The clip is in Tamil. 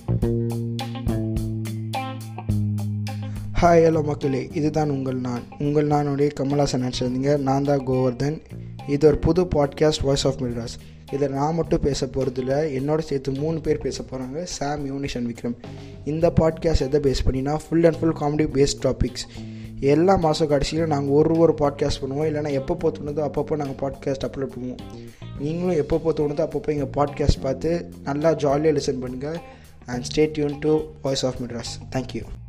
ஹாய் ஹலோ மக்களே, இதுதான் உங்கள் நானுடைய கமல்ஹாசன் நடிச்சிருந்தீங்க. நான் தான் கோவர்தன். இது ஒரு புது பாட்காஸ்ட் வாய்ஸ் ஆஃப் மெட்ராஸ். இதை நான் மட்டும் பேச போகிறதில்ல, என்னோட சேர்த்து 3 பேர் பேச போகிறாங்க, சாம், யூனிஷ் அண்ட் விக்ரம். இந்த பாட்காஸ்ட் எதை பேஸ் பண்ணினா full and full comedy based topics. எல்லா மாதம் கடைசியிலும் நாங்கள் ஒரு பாட்காஸ்ட் பண்ணுவோம். இல்லைனா எப்போ தோணுதோ அப்பப்போ நாங்கள் பாட்காஸ்ட் அப்லோட் பண்ணுவோம். நீங்களும் எப்போ தோணுதோ அப்பப்போ எங்கள் பாட்காஸ்ட் பார்த்து நல்லா ஜாலியாக லிசன் பண்ணுங்கள். And stay tuned to Voice of Madras. Thank you.